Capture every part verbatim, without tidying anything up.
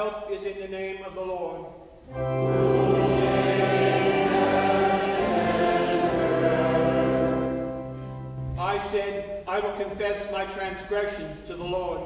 help is in the name of the Lord. I said, I will confess my transgressions to the Lord.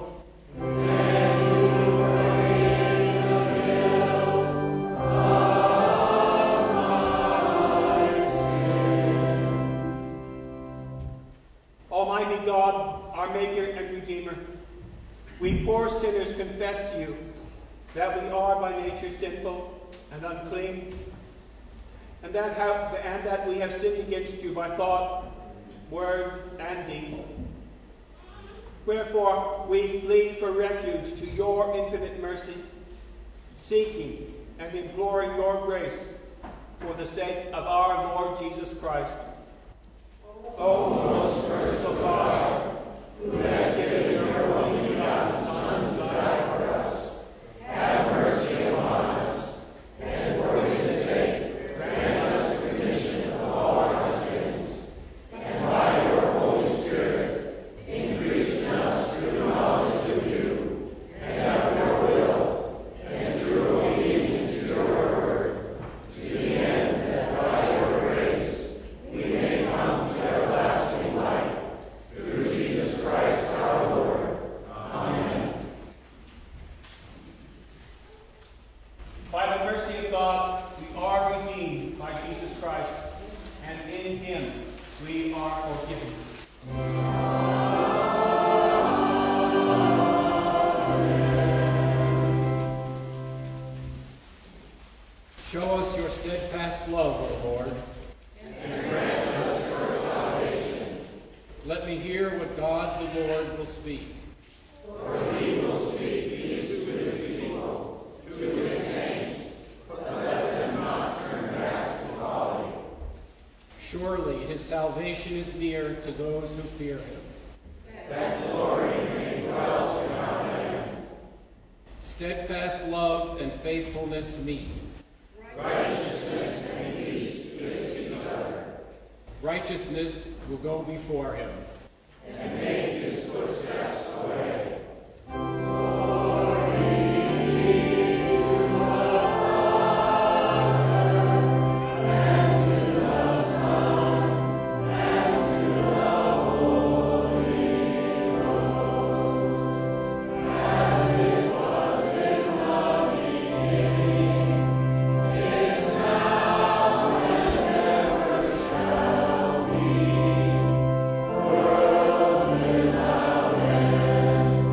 Almighty God, our Maker and Redeemer, we poor sinners confess to you that we are by nature sinful and unclean, and that, have, and that we have sinned against you by thought, word, and deed. Wherefore we flee for refuge to your infinite mercy, seeking and imploring your grace for the sake of our Lord Jesus Christ. O most merciful God, who has given your only begotten Son to die for us, have mercy upon us, and for his sake grant us remission of all our sins, and by your Holy Spirit increase in us true knowledge of you, and of your will, and true obedience to your word, to the end that by your grace we may come to everlasting life, through Jesus Christ our Lord. Amen. By the mercy of God, we are redeemed by Jesus Christ, and in him we are forgiven. Show us your steadfast love, O Lord. And grant us your salvation. Let me hear what God the Lord will speak. For he will speak peace to his people, to his saints, but let them not turn back to folly. Surely his salvation is near to those who fear him. That glory may dwell in our land. Steadfast love and faithfulness meet. Righteousness and peace kiss each other. Righteousness will go before him, and make his footsteps a way. World without end.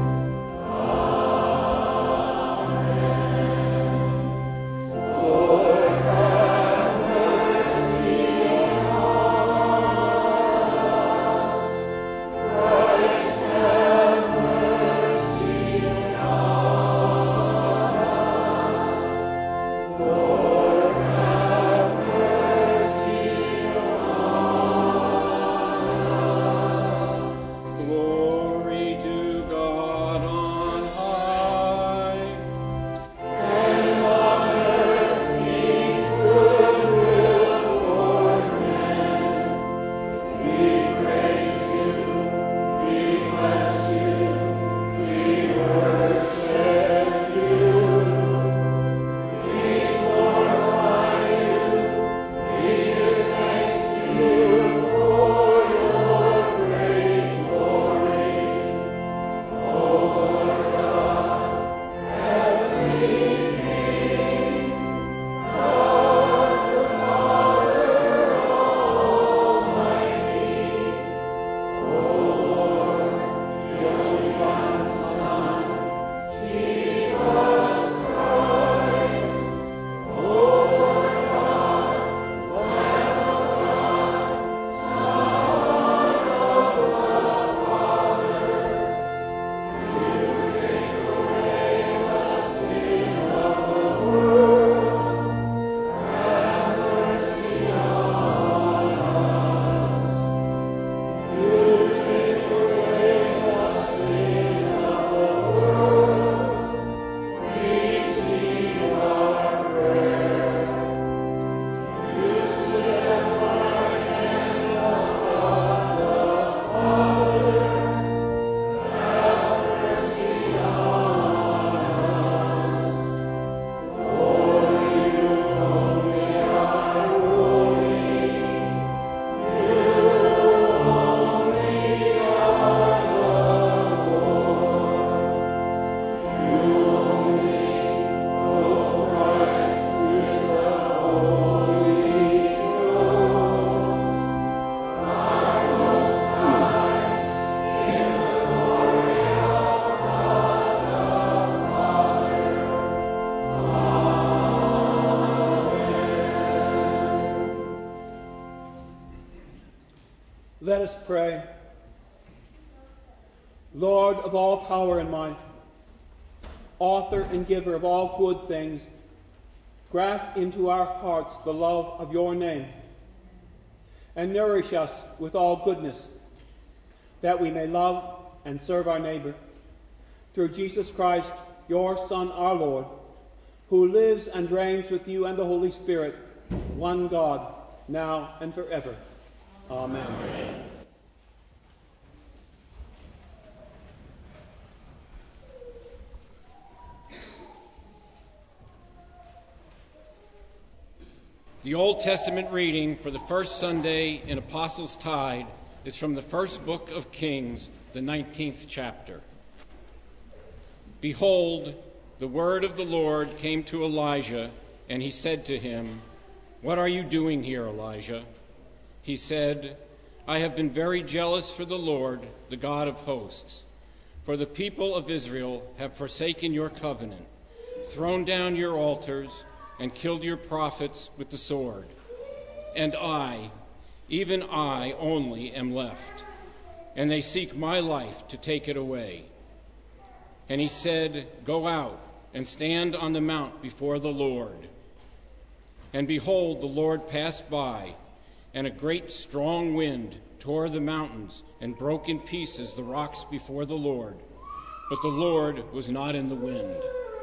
Let us pray. Lord of all power and might, author and giver of all good things, graft into our hearts the love of your name, and nourish us with all goodness, that we may love and serve our neighbor. Through Jesus Christ, your Son, our Lord, who lives and reigns with you and the Holy Spirit, one God, now and forever. Amen. Amen. The Old Testament reading for the first Sunday in Apostles' Tide is from the first book of Kings, the nineteenth chapter. Behold, the word of the Lord came to Elijah, and he said to him, "What are you doing here, Elijah?" He said, "I have been very jealous for the Lord, the God of hosts. For the people of Israel have forsaken your covenant, thrown down your altars, and killed your prophets with the sword. And I, even I only, am left, and they seek my life to take it away." And he said, "Go out and stand on the mount before the Lord." And behold, the Lord passed by, and a great strong wind tore the mountains and broke in pieces the rocks before the Lord. But the Lord was not in the wind.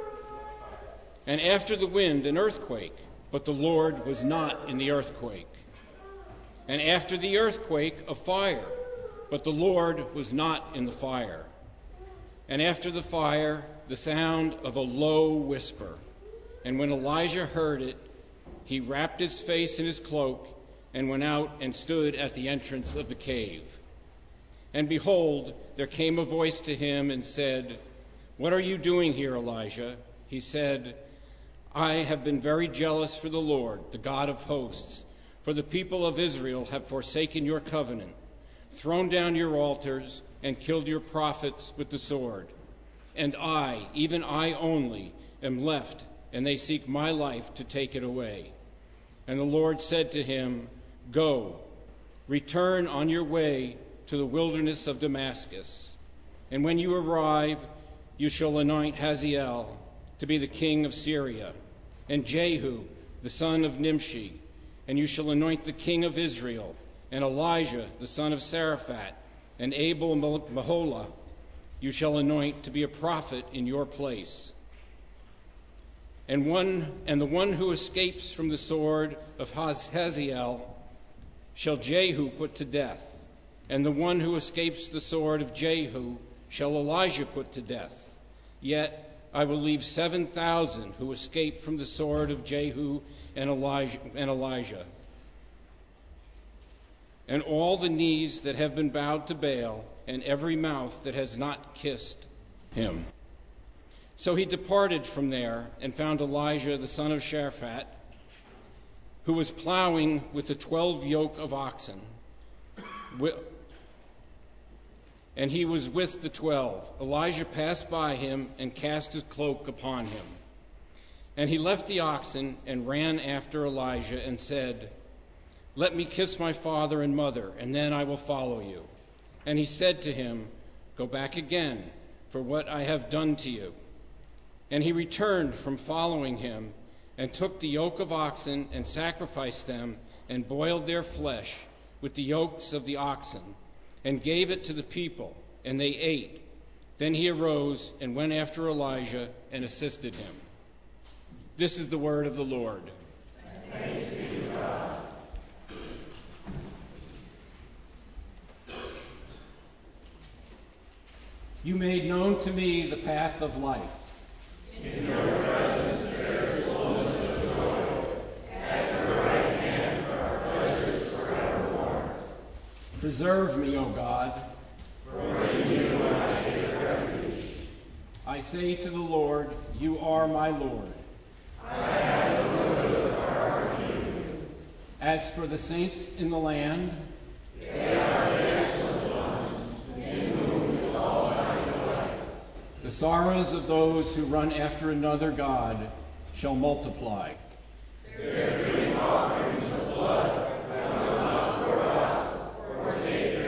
And after the wind, an earthquake, but the Lord was not in the earthquake. And after the earthquake, a fire, but the Lord was not in the fire. And after the fire, the sound of a low whisper. And when Elijah heard it, he wrapped his face in his cloak and went out and stood at the entrance of the cave. And behold, there came a voice to him and said, "What are you doing here, Elijah?" He said, "I have been very jealous for the Lord, the God of hosts, for the people of Israel have forsaken your covenant, thrown down your altars, and killed your prophets with the sword. And I, even I only, am left, and they seek my life to take it away." And the Lord said to him, "Go, return on your way to the wilderness of Damascus. And when you arrive, you shall anoint Hazael to be the king of Syria, and Jehu, the son of Nimshi, and you shall anoint the king of Israel, and Elijah, the son of Saraphat, and Abel Meholah, you shall anoint to be a prophet in your place. And one and the one who escapes from the sword of Hazael shall Jehu put to death, and the one who escapes the sword of Jehu shall Elijah put to death. Yet I will leave seven thousand who escape from the sword of Jehu and Elijah, and Elijah. And all the knees that have been bowed to Baal, and every mouth that has not kissed him." So he departed from there and found Elijah the son of Shaphat, who was plowing with the twelve yoke of oxen. And he was with the twelve. Elijah passed by him and cast his cloak upon him. And he left the oxen and ran after Elijah and said, "Let me kiss my father and mother, and then I will follow you." And he said to him, "Go back again, for what I have done to you." And he returned from following him, and took the yoke of oxen and sacrificed them, and boiled their flesh with the yokes of the oxen, and gave it to the people, and they ate. Then he arose and went after Elijah and assisted him. This is the word of the Lord. Thanks be to God. You made known to me the path of life. In your presence there is fullness of joy. At your right hand are pleasures forevermore. Preserve me, O God. For in you I take refuge. I say to the Lord, you are my Lord. I have no good part in you. As for the saints in the land, they are the excellent ones, in whom is all my delight. The sorrows of those who run after another God shall multiply. Their drink offerings of blood I will not pour out, or take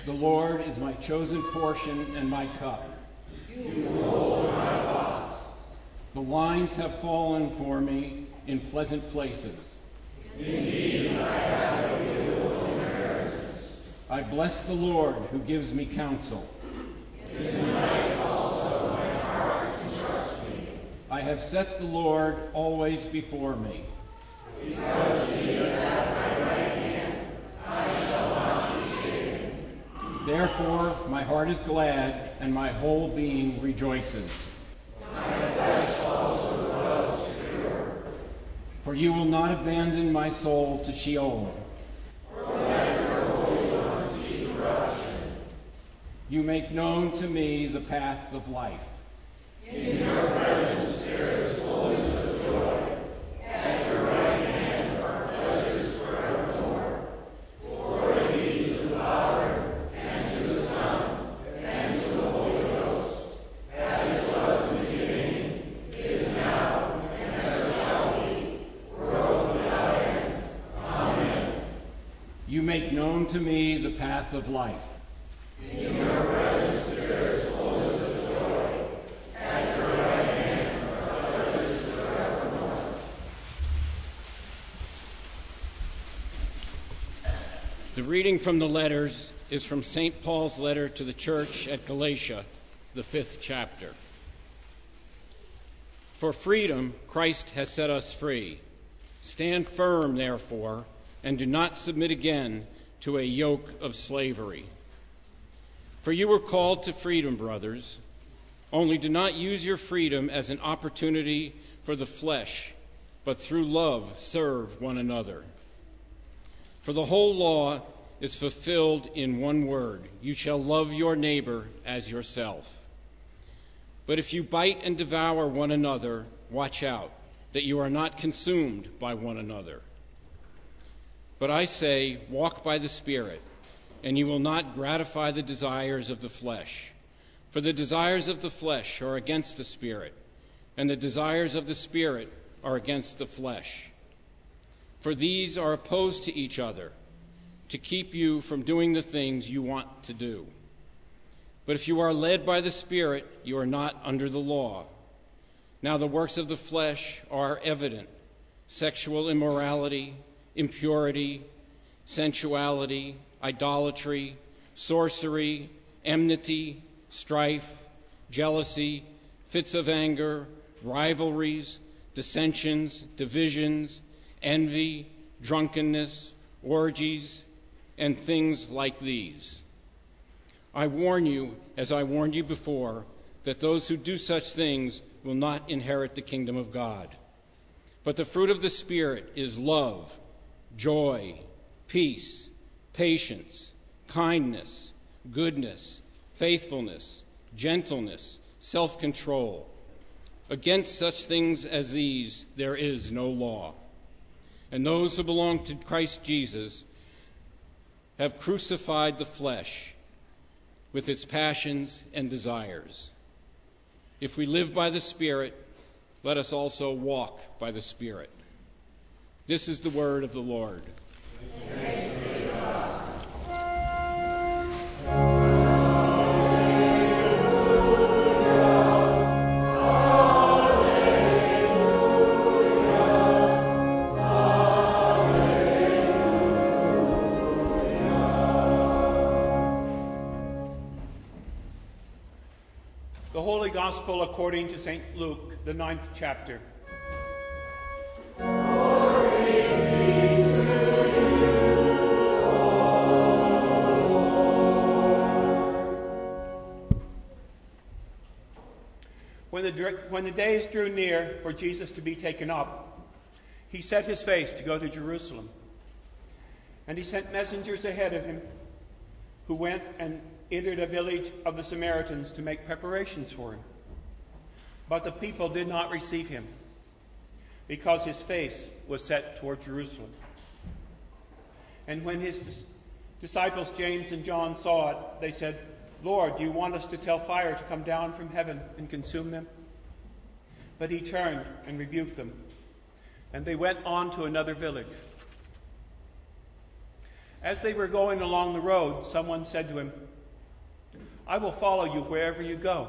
The Lord is my chosen portion and my cup. You hold my thoughts. The lines have fallen for me in pleasant places. Indeed, I have a beautiful inheritance. I bless the Lord who gives me counsel. In the night also my heart instructs me. I have set the Lord always before me. Because he is at my right hand, I shall not be shaken. Therefore my heart is glad, and my whole being rejoices. My flesh also dwells secure. For you will not abandon my soul to Sheol. Or let your Holy One see corruption. You make known to me the path of life. In your presence there is fullness of joy. At your right hand are pleasures forevermore. Glory be to the Father, and to the Son, and to the Holy Ghost, as it was in the beginning, is now, and ever shall be, world without end. Amen. You make known to me the path of life. In your presence there is fullness of joy. At your right hand are pleasures forevermore. The reading from the letters is from Saint Paul's letter to the church at Galatia, the fifth chapter. For freedom Christ has set us free. Stand firm, therefore, and do not submit again to a yoke of slavery. For you were called to freedom, brothers. Only do not use your freedom as an opportunity for the flesh, but through love serve one another. For the whole law is fulfilled in one word: you shall love your neighbor as yourself. But if you bite and devour one another, watch out that you are not consumed by one another. But I say, walk by the Spirit, and you will not gratify the desires of the flesh. For the desires of the flesh are against the Spirit, and the desires of the Spirit are against the flesh. For these are opposed to each other, to keep you from doing the things you want to do. But if you are led by the Spirit, you are not under the law. Now the works of the flesh are evident: sexual immorality, impurity, sensuality, idolatry, sorcery, enmity, strife, jealousy, fits of anger, rivalries, dissensions, divisions, envy, drunkenness, orgies, and things like these. I warn you, as I warned you before, that those who do such things will not inherit the kingdom of God. But the fruit of the Spirit is love, joy, peace, patience, kindness, goodness, faithfulness, gentleness, self-control. Against such things as these there is no law. And those who belong to Christ Jesus have crucified the flesh with its passions and desires. If we live by the Spirit, let us also walk by the Spirit. This is the word of the Lord. Thanks be to God. The Holy Gospel according to Saint Luke, the ninth chapter. When the, when the days drew near for Jesus to be taken up, he set his face to go to Jerusalem. And he sent messengers ahead of him, who went and entered a village of the Samaritans to make preparations for him. But the people did not receive him, because his face was set toward Jerusalem. And when his disciples James and John saw it, they said, "Lord, do you want us to tell fire to come down from heaven and consume them?" But he turned and rebuked them, and they went on to another village. As they were going along the road, someone said to him, "I will follow you wherever you go."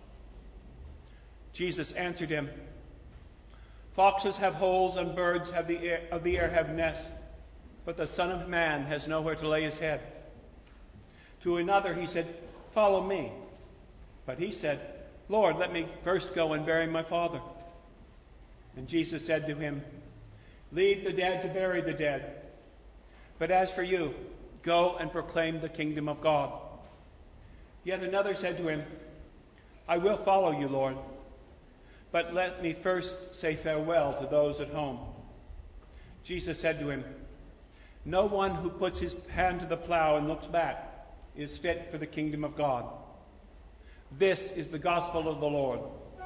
Jesus answered him, "Foxes have holes and birds have the air, of the air have nests, but the Son of Man has nowhere to lay his head." To another he said, "Follow me." But he said, "Lord, let me first go and bury my father." And Jesus said to him, "Leave the dead to bury the dead. But as for you, go and proclaim the kingdom of God." Yet another said to him, "I will follow you, Lord, but let me first say farewell to those at home." Jesus said to him, "No one who puts his hand to the plow and looks back is fit for the kingdom of God." This is the gospel of the Lord.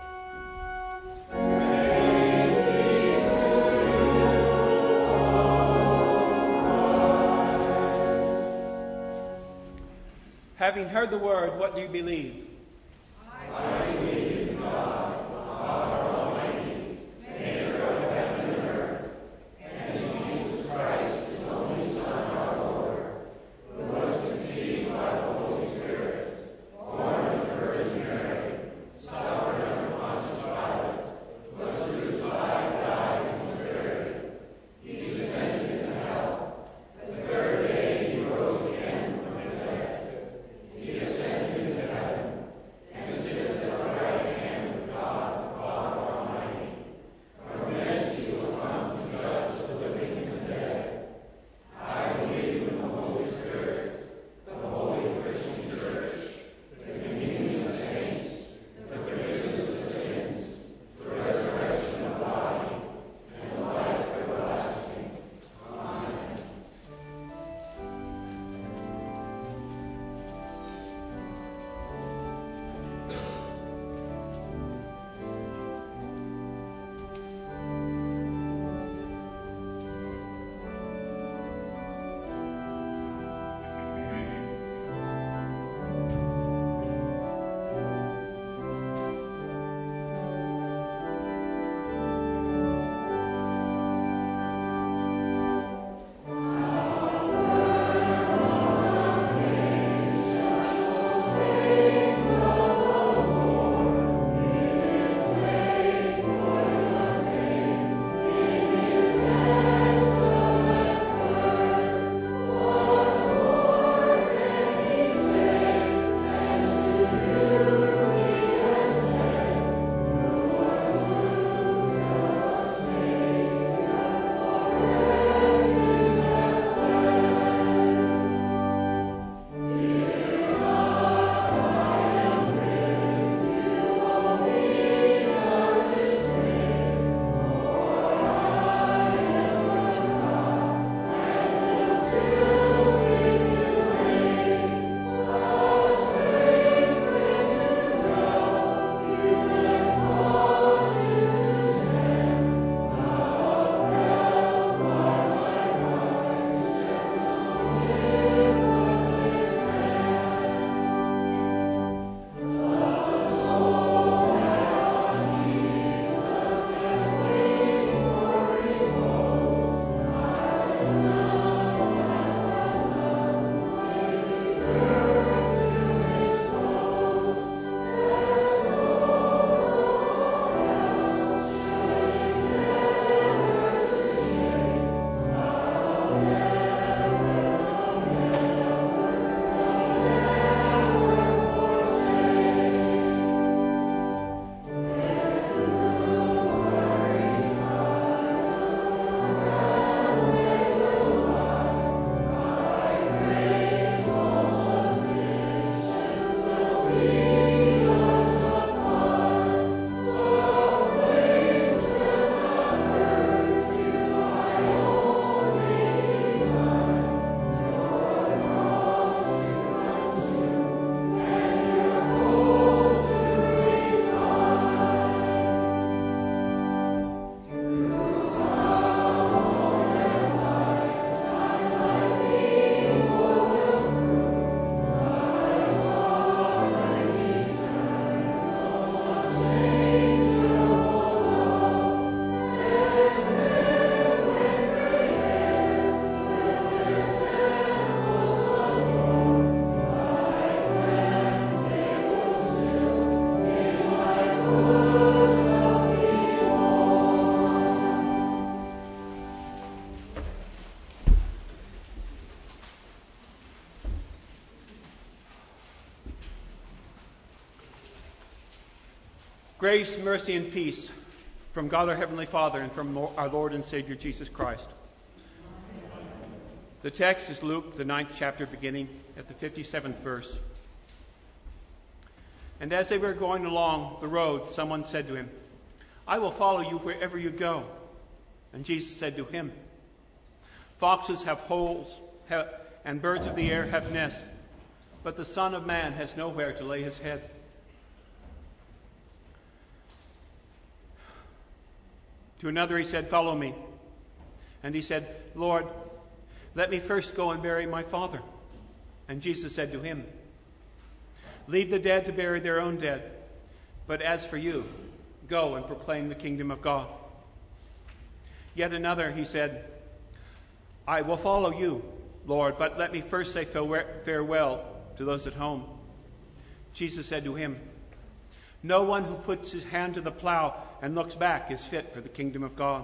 Having heard the word, what do you believe? I believe in God, the Father Almighty, maker of heaven and earth, and in Jesus Christ, his only Son, our Lord, who was conceived by the Holy Spirit, born of the Virgin Mary, suffered under Pontius Pilate, was crucified, died, and was buried. He descended into hell. The third day he rose again from the dead. He ascended into heaven Grace, mercy, and peace from God our Heavenly Father and from our Lord and Savior Jesus Christ. The text is Luke, the ninth chapter, beginning at the fifty-seventh verse. And as they were going along the road, someone said to him, "I will follow you wherever you go." And Jesus said to him, "Foxes have holes, have, and birds of the air have nests, but the Son of Man has nowhere to lay his head." To another he said, "Follow me." And he said, "Lord, let me first go and bury my father." And Jesus said to him, "Leave the dead to bury their own dead, but as for you, go and proclaim the kingdom of God." Yet another he said, "I will follow you, Lord, but let me first say farewell to those at home." Jesus said to him, "No one who puts his hand to the plow and looks back is fit for the kingdom of God."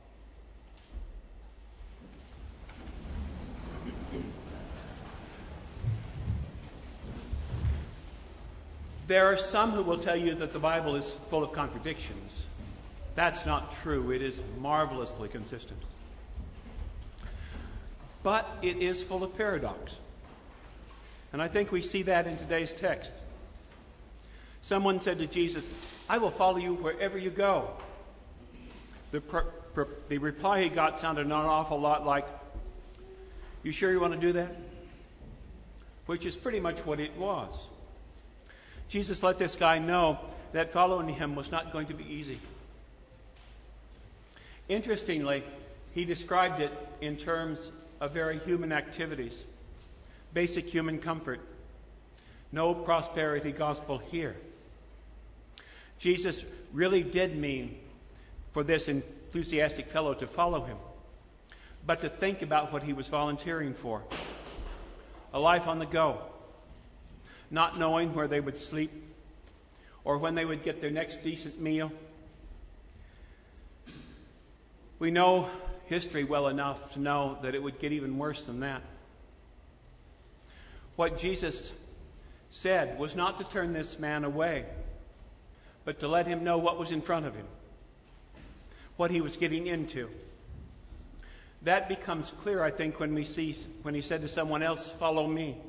There are some who will tell you that the Bible is full of contradictions. That's not true. It is marvelously consistent. But it is full of paradox. And I think we see that in today's text. Someone said to Jesus, "I will follow you wherever you go." The, pr- pr- the reply he got sounded an awful lot like, "You sure you want to do that?" Which is pretty much what it was. Jesus let this guy know that following him was not going to be easy. Interestingly, he described it in terms of very human activities, basic human comfort. No prosperity gospel here. Jesus really did mean for this enthusiastic fellow to follow him, but to think about what he was volunteering for. A life on the go, not knowing where they would sleep or when they would get their next decent meal. We know history well enough to know that it would get even worse than that. What Jesus said was not to turn this man away, but to let him know what was in front of him, what he was getting into. That becomes clear, I think, when we see when he said to someone else, "Follow me."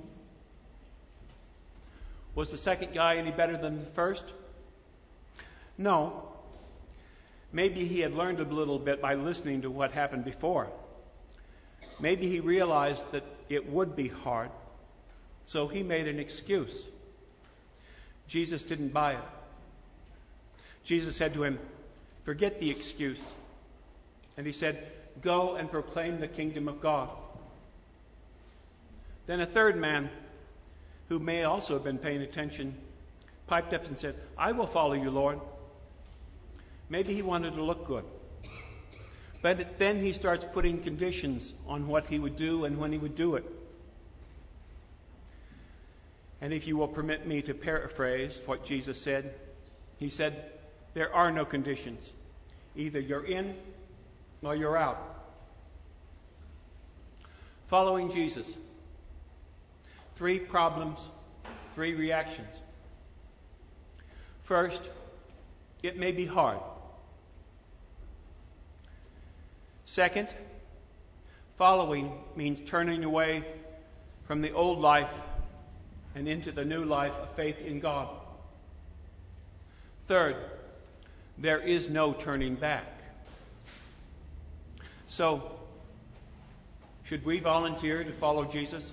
Was the second guy any better than the first? No. Maybe he had learned a little bit by listening to what happened before. Maybe he realized that it would be hard, so he made an excuse. Jesus didn't buy it. Jesus said to him, "Forget the excuse." And he said, "Go and proclaim the kingdom of God." Then a third man, who may also have been paying attention, piped up and said, "I will follow you, Lord." Maybe he wanted to look good. But then he starts putting conditions on what he would do and when he would do it. And if you will permit me to paraphrase what Jesus said, he said, "There are no conditions. Either you're in or you're out." Following Jesus. Three problems, three reactions. First, it may be hard. Second, following means turning away from the old life and into the new life of faith in God. Third, there is no turning back. So, should we volunteer to follow Jesus?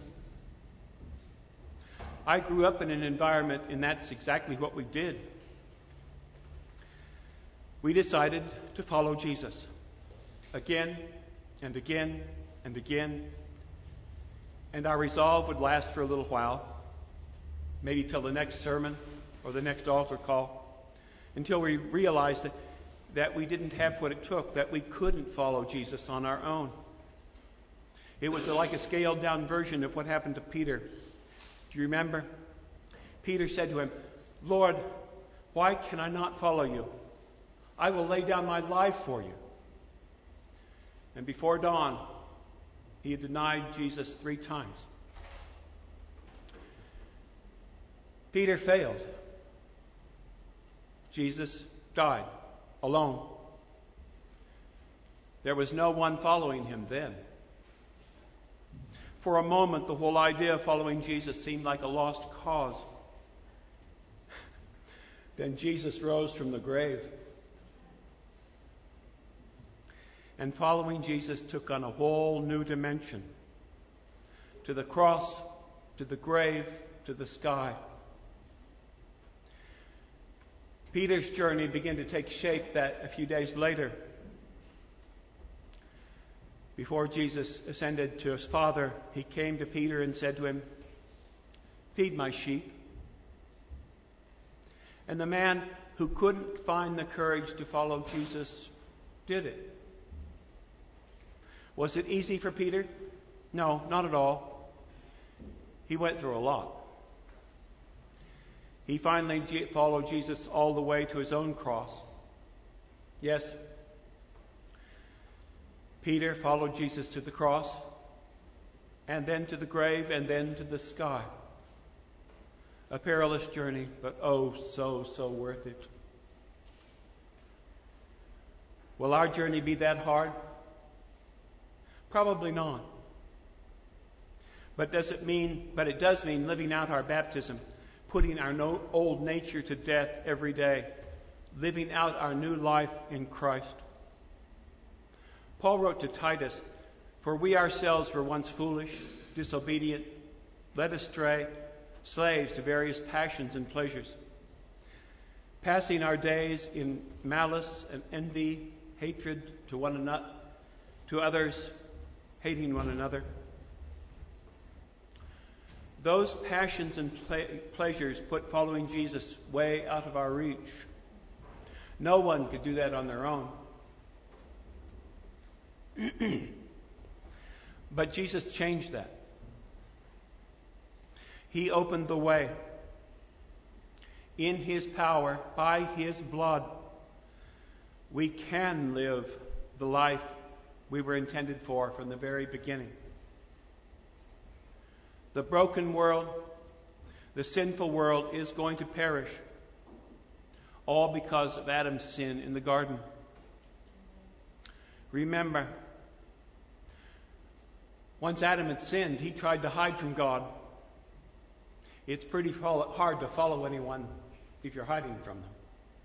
I grew up in an environment, and that's exactly what we did. We decided to follow Jesus again and again and again. And our resolve would last for a little while, maybe till the next sermon or the next altar call, until we realized that, that we didn't have what it took, that we couldn't follow Jesus on our own. It was like a scaled-down version of what happened to Peter. Do you remember? Peter said to him, "Lord, why can I not follow you? I will lay down my life for you." And before dawn, he had denied Jesus three times. Peter failed. Jesus died alone. There was no one following him then. For a moment, the whole idea of following Jesus seemed like a lost cause. Then Jesus rose from the grave. And following Jesus took on a whole new dimension. To the cross, to the grave, to the sky. Peter's journey began to take shape that a few days later. Before Jesus ascended to his Father, he came to Peter and said to him, "Feed my sheep." And the man who couldn't find the courage to follow Jesus did it. Was it easy for Peter? No, not at all. He went through a lot. He finally followed Jesus all the way to his own cross. Yes, Peter followed Jesus to the cross, and then to the grave, and then to the sky. A perilous journey, but oh, so, so worth it. Will our journey be that hard? Probably not. But does it mean, but it does mean living out our baptism, putting our no, old nature to death every day, living out our new life in Christ. Paul wrote to Titus, "For we ourselves were once foolish, disobedient, led astray, slaves to various passions and pleasures, passing our days in malice and envy, hatred to one another, to others, hating one another." Those passions and ple- pleasures put following Jesus way out of our reach. No one could do that on their own. But Jesus changed that. He opened the way. In his power, by his blood, we can live the life we were intended for from the very beginning. The broken world, the sinful world is going to perish, all because of Adam's sin in the garden. Remember, once Adam had sinned, he tried to hide from God. It's pretty hard to follow anyone if you're hiding from them.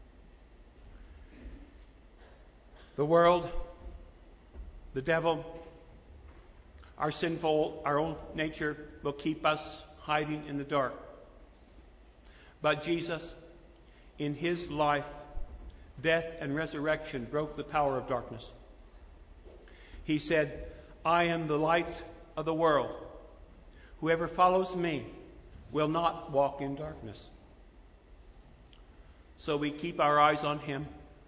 The world, the devil, our sinful, our own nature will keep us hiding in the dark. But Jesus, in his life, death, and resurrection, broke the power of darkness. He said, "I am the light of the world. Whoever follows me will not walk in darkness." So we keep our eyes on him.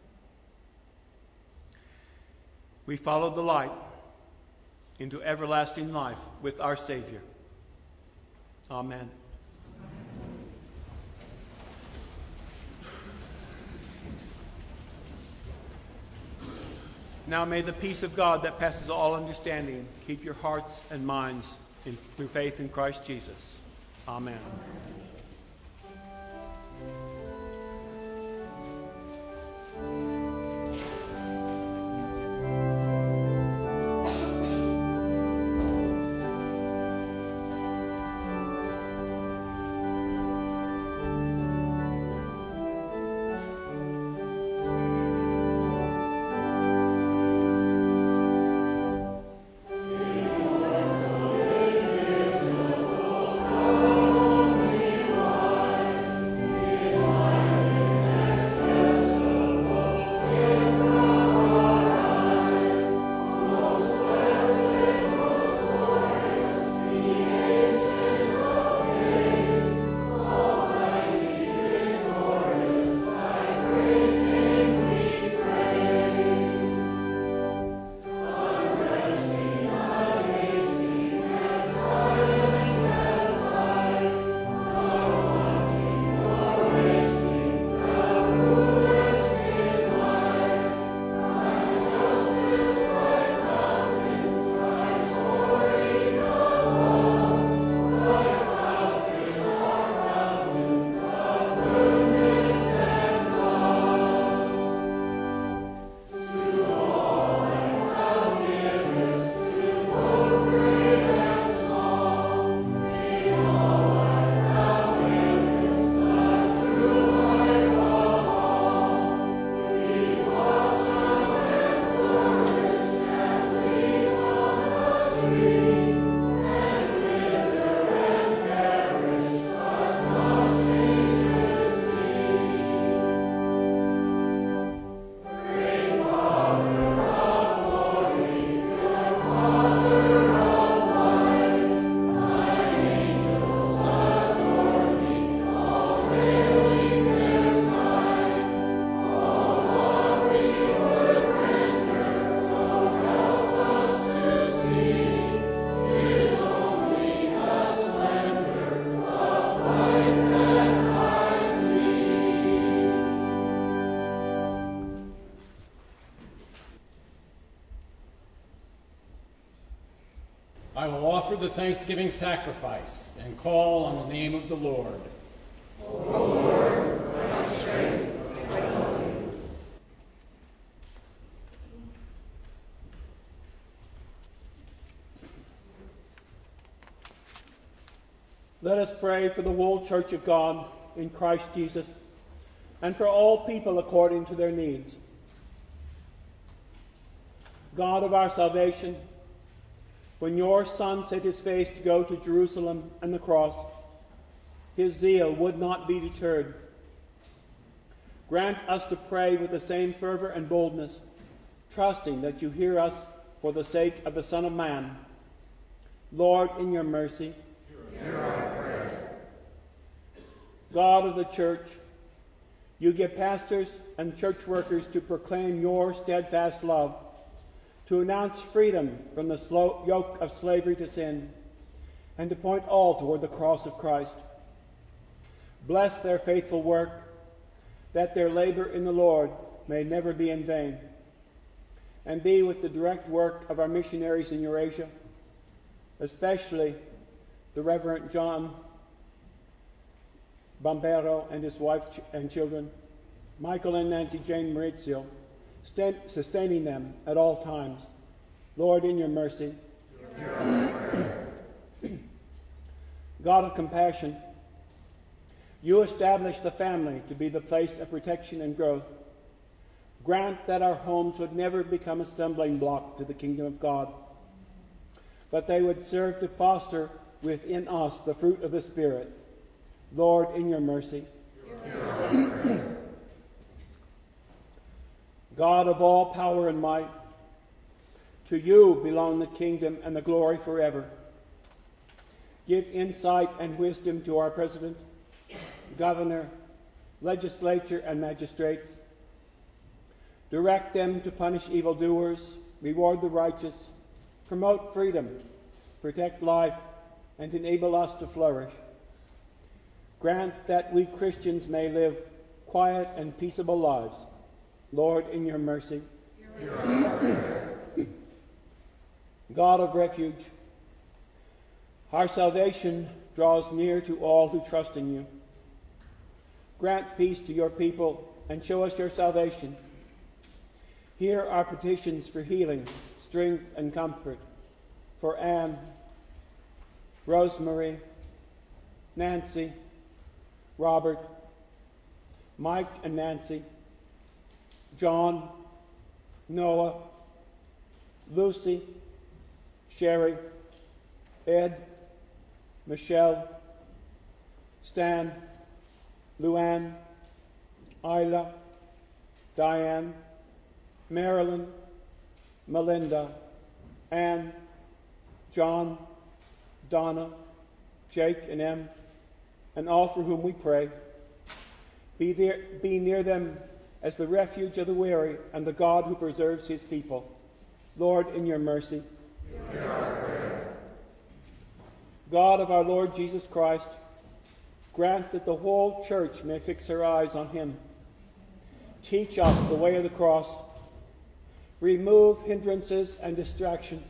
We follow the light into everlasting life with our Savior. Amen. Now may the peace of God that passes all understanding keep your hearts and minds in, through faith in Christ Jesus. Amen. Amen. offer the thanksgiving sacrifice and call on the name of the Lord. O Lord, my strength, I love you. Let us pray for the whole Church of God in Christ Jesus, and for all people according to their needs. God of our salvation, when your Son set his face to go to Jerusalem and the cross, his zeal would not be deterred. Grant us to pray with the same fervor and boldness, trusting that you hear us for the sake of the Son of Man. Lord, in your mercy, hear our prayer. God of the Church, you give pastors and church workers to proclaim your steadfast love, to announce freedom from the slow yoke of slavery to sin, and to point all toward the cross of Christ. Bless their faithful work, that their labor in the Lord may never be in vain, and be with the direct work of our missionaries in Eurasia, especially the Reverend John Bombero and his wife and children, Michael and Nancy Jane Maurizio, sustaining them at all times. Lord, in your mercy. God of compassion, you established the family to be the place of protection and growth. Grant that our homes would never become a stumbling block to the kingdom of God, but they would serve to foster within us the fruit of the Spirit. Lord, in your mercy. God of all power and might, to you belong the kingdom and the glory forever. Give insight and wisdom to our president, governor, legislature, and magistrates. Direct them to punish evildoers, reward the righteous, promote freedom, protect life, and enable us to flourish. Grant that we Christians may live quiet and peaceable lives. Lord, in your mercy. God of refuge, our salvation draws near to all who trust in you. Grant peace to your people and show us your salvation. Hear our petitions for healing, strength, and comfort for Anne, Rosemary, Nancy, Robert, Mike and Nancy, John, Noah, Lucy, Sherry, Ed, Michelle, Stan, Luann, Isla, Diane, Marilyn, Melinda, Anne, John, Donna, Jake and Em, and all for whom we pray. Be, there, be near them as the refuge of the weary and the God who preserves his people. Lord, in your mercy. Hear our prayer. God of our Lord Jesus Christ, grant that the whole church may fix her eyes on him. Teach us the way of the cross. Remove hindrances and distractions.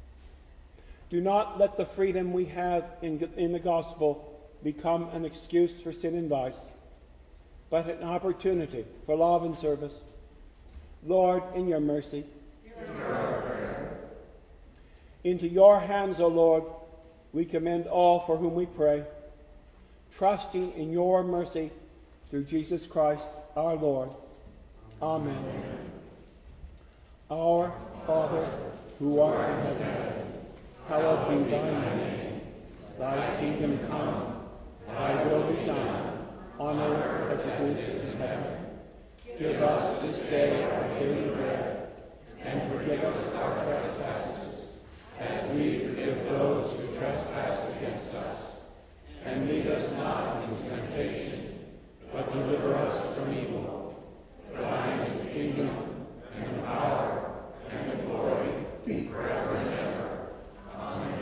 Do not let the freedom we have in, in the gospel become an excuse for sin and vice, but an opportunity for love and service. Lord, in your mercy. Hear our prayer. Into your hands, O Lord, we commend all for whom we pray, trusting in your mercy through Jesus Christ our Lord. Amen. Amen. Our Father, who art in heaven, hallowed be thy name. Thy kingdom come, thy will be done, on earth as it is in heaven. Give us this day our daily bread, and forgive us our trespasses, as we forgive those who trespass against us. And lead us not into temptation, but deliver us from evil. For thine is the kingdom, and the power, and the glory, forever and ever. Amen.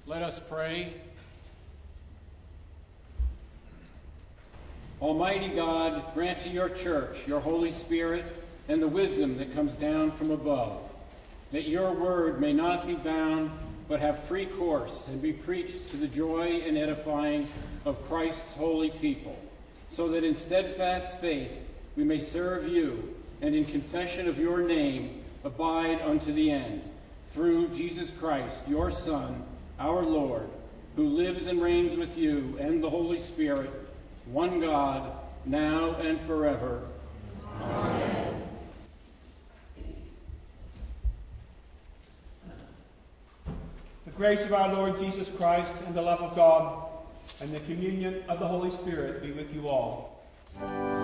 Let us pray. Almighty God, grant to your church your Holy Spirit and the wisdom that comes down from above, that your word may not be bound, but have free course and be preached to the joy and edifying of Christ's holy people, so that in steadfast faith we may serve you, and in confession of your name abide unto the end, through Jesus Christ, your Son, our Lord, who lives and reigns with you and the Holy Spirit, one God, now and forever. Amen. The grace of our Lord Jesus Christ and the love of God and the communion of the Holy Spirit be with you all.